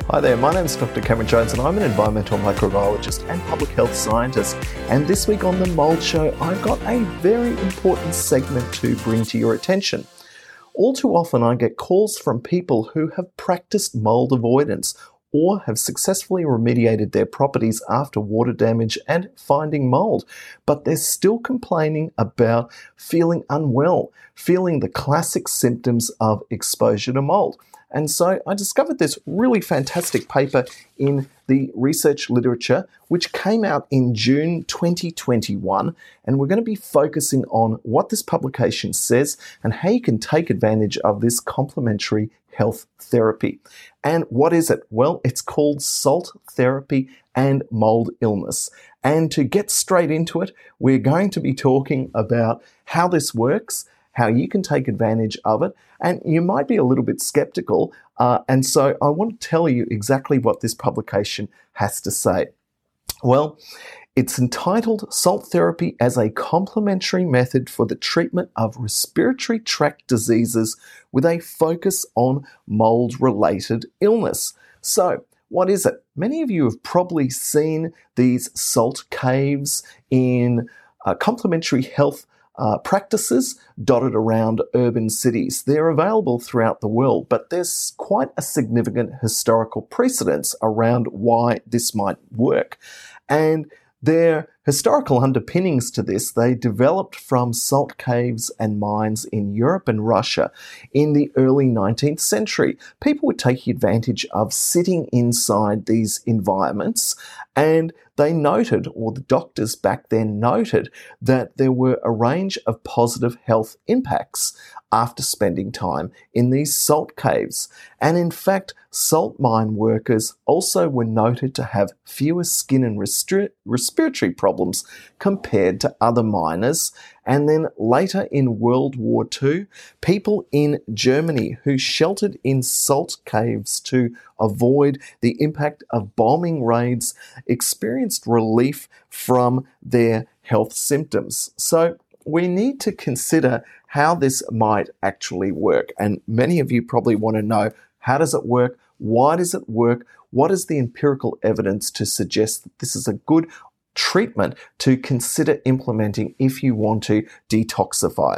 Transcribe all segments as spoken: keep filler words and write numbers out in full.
Hi there, my name is Doctor Cameron Jones and I'm an environmental microbiologist and public health scientist. And this week on The Mould Show, I've got a very important segment to bring to your attention. All too often I get calls from people who have practiced mould avoidance or have successfully remediated their properties after water damage and finding mould, but they're still complaining about feeling unwell, feeling the classic symptoms of exposure to mould. And so I discovered this really fantastic paper in the research literature, which came out in June twenty twenty-one. And we're going to be focusing on what this publication says and how you can take advantage of this complementary health therapy. And what is it? Well, it's called salt therapy and mold illness. And to get straight into it, we're going to be talking about how this works, how you can take advantage of it, and you might be a little bit skeptical. Uh, and so I want to tell you exactly what this publication has to say. Well, it's entitled Salt Therapy as a Complementary Method for the Treatment of Respiratory Tract Diseases with a Focus on Mold-Related Illness. So, what is it? Many of you have probably seen these salt caves in uh, complementary health Uh, practices dotted around urban cities. They're available throughout the world, but there's quite a significant historical precedence around why this might work. And their historical underpinnings to this, they developed from salt caves and mines in Europe and Russia in the early nineteenth century. People were taking advantage of sitting inside these environments, and they noted, or the doctors back then noted, that there were a range of positive health impacts after spending time in these salt caves. And in fact, salt mine workers also were noted to have fewer skin and restri- respiratory problems compared to other miners. And then later in World War Two, people in Germany who sheltered in salt caves to avoid the impact of bombing raids experienced relief from their health symptoms. So we need to consider how this might actually work. And many of you probably want to know, how does it work? Why does it work? What is the empirical evidence to suggest that this is a good treatment to consider implementing if you want to detoxify?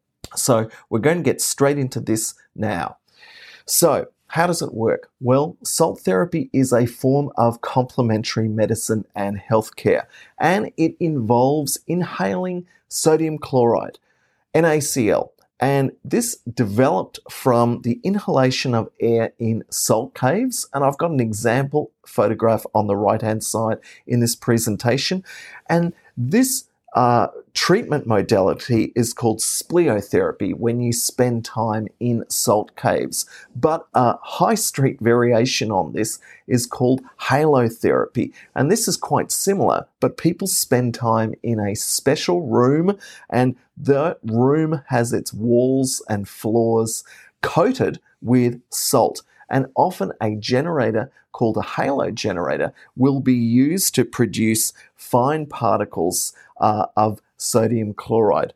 So we're going to get straight into this now. So how does it work? Well, salt therapy is a form of complementary medicine and healthcare, and it involves inhaling sodium chloride, N A C L. And this developed from the inhalation of air in salt caves. And I've got an example photograph on the right-hand side in this presentation. And this uh, treatment modality is called speleotherapy when you spend time in salt caves. But a high street variation on this is called halotherapy. And this is quite similar, but people spend time in a special room, and the room has its walls and floors coated with salt. And often a generator called a halo generator will be used to produce fine particles uh, of sodium chloride.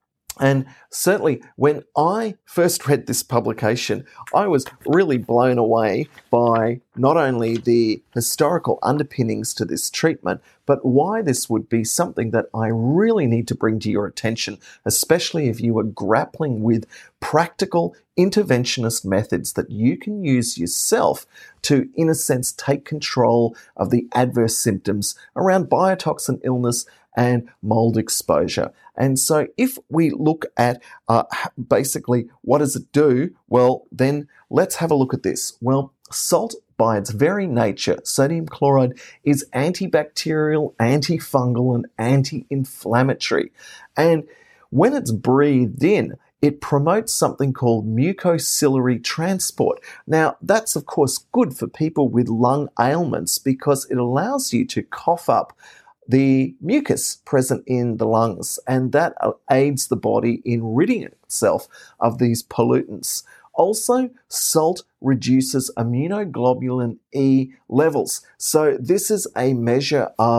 And certainly when I first read this publication, I was really blown away by not only the historical underpinnings to this treatment, but why this would be something that I really need to bring to your attention, especially if you are grappling with practical interventionist methods that you can use yourself to, in a sense, take control of the adverse symptoms around biotoxin illness and mold exposure. And so if we look at uh, basically what does it do, well, then let's have a look at this. Well, salt, by its very nature, sodium chloride, is antibacterial, antifungal, and anti-inflammatory. And when it's breathed in, it promotes something called mucociliary transport. Now, that's of course good for people with lung ailments because it allows you to cough up the mucus present in the lungs, and that aids the body in ridding itself of these pollutants. Also, salt reduces immunoglobulin E levels. So this is a measure of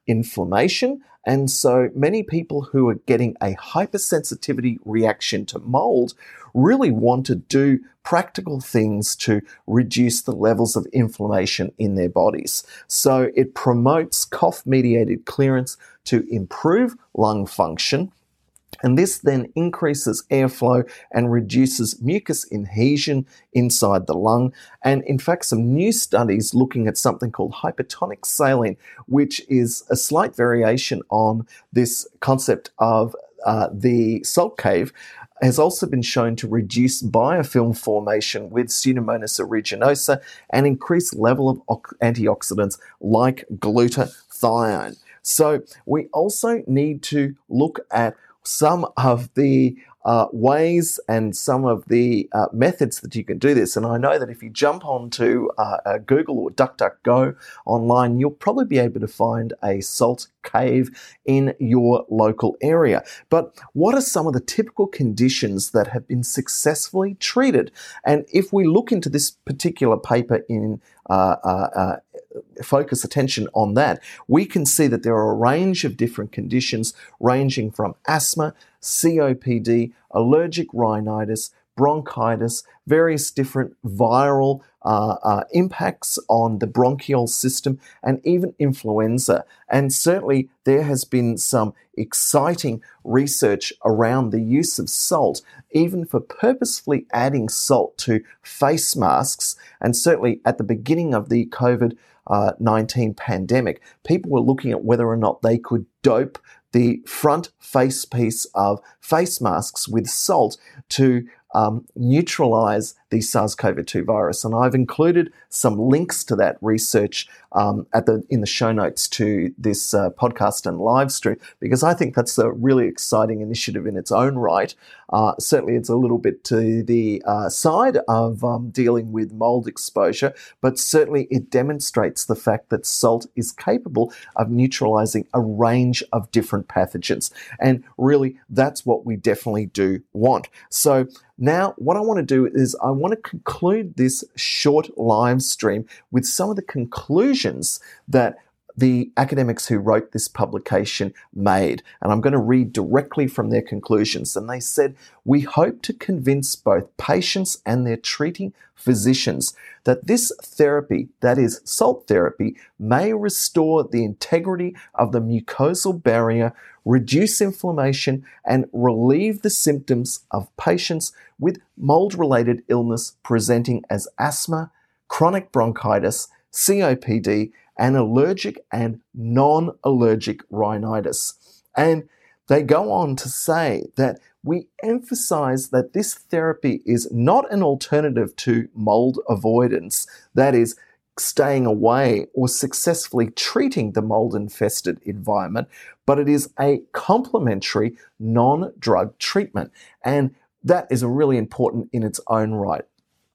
inflammation. And so many people who are getting a hypersensitivity reaction to mold really want to do practical things to reduce the levels of inflammation in their bodies. So it promotes cough-mediated clearance to improve lung function. And this then increases airflow and reduces mucus adhesion inside the lung. And in fact, some new studies looking at something called hypertonic saline, which is a slight variation on this concept of uh, the salt cave, has also been shown to reduce biofilm formation with Pseudomonas aeruginosa and increase level of antioxidants like glutathione. So we also need to look at some of the uh, ways and some of the uh, methods that you can do this. And I know that if you jump onto uh, uh, Google or DuckDuckGo online, you'll probably be able to find a salt cave in your local area. But what are some of the typical conditions that have been successfully treated? And if we look into this particular paper in uh, uh, uh, focus attention on that, we can see that there are a range of different conditions ranging from asthma, C O P D, allergic rhinitis, bronchitis, various different viral uh, uh, impacts on the bronchial system, and even influenza. And certainly there has been some exciting research around the use of salt, even for purposefully adding salt to face masks. And certainly at the beginning of the COVID nineteen pandemic, people were looking at whether or not they could dope the front face piece of face masks with salt to um, neutralize the SARS-C o V two virus. And I've included some links to that research um, at the in the show notes to this uh, podcast and live stream, because I think that's a really exciting initiative in its own right. Uh, certainly it's a little bit to the uh, side of um, dealing with mold exposure, but certainly it demonstrates the fact that salt is capable of neutralizing a range of different pathogens. And really, that's what we definitely do want. So now what I want to do is I want to conclude this short live stream with some of the conclusions that the academics who wrote this publication made. And I'm going to read directly from their conclusions. And they said, "We hope to convince both patients and their treating physicians that this therapy, that is salt therapy, may restore the integrity of the mucosal barrier, reduce inflammation, and relieve the symptoms of patients with mold-related illness presenting as asthma, chronic bronchitis, C O P D, and allergic and non-allergic rhinitis." And they go on to say that we emphasize that this therapy is not an alternative to mold avoidance, that is, staying away or successfully treating the mold-infested environment, but it is a complementary non-drug treatment. And that is really important in its own right.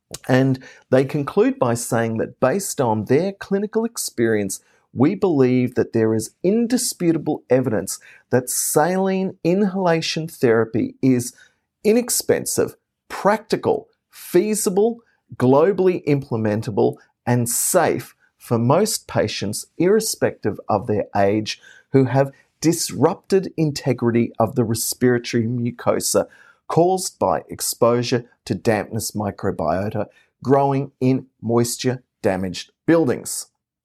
And they conclude by saying that based on their clinical experience, we believe that there is indisputable evidence that saline inhalation therapy is inexpensive, practical, feasible, globally implementable, and safe for most patients, irrespective of their age, who have disrupted integrity of the respiratory mucosa caused by exposure to dampness microbiota growing in moisture-damaged buildings.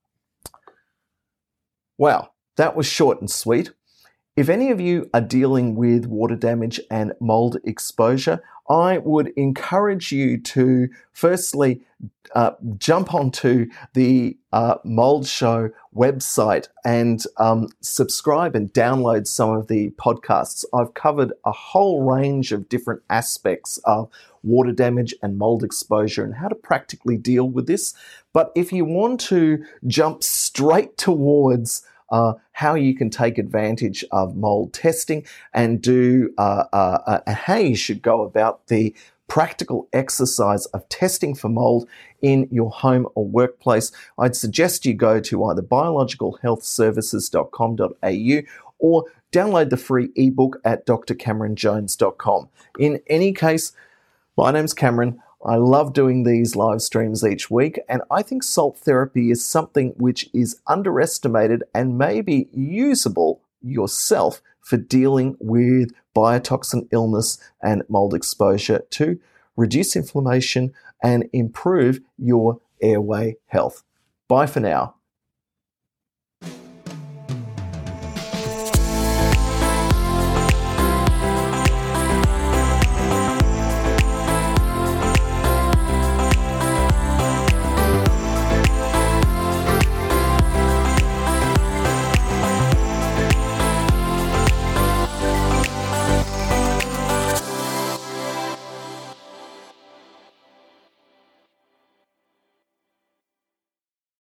Wow, that was short and sweet. If any of you are dealing with water damage and mold exposure, I would encourage you to firstly uh, jump onto the uh, Mold Show website and um, subscribe and download some of the podcasts. I've covered a whole range of different aspects of water damage and mold exposure and how to practically deal with this. But if you want to jump straight towards Uh, how you can take advantage of mold testing and do uh, uh, uh, how you should go about the practical exercise of testing for mold in your home or workplace, I'd suggest you go to either biological health services dot com dot a u or download the free ebook at d r cameron jones dot com. In any case, my name's Cameron. I love doing these live streams each week, and I think salt therapy is something which is underestimated and maybe usable yourself for dealing with biotoxin illness and mold exposure to reduce inflammation and improve your airway health. Bye for now.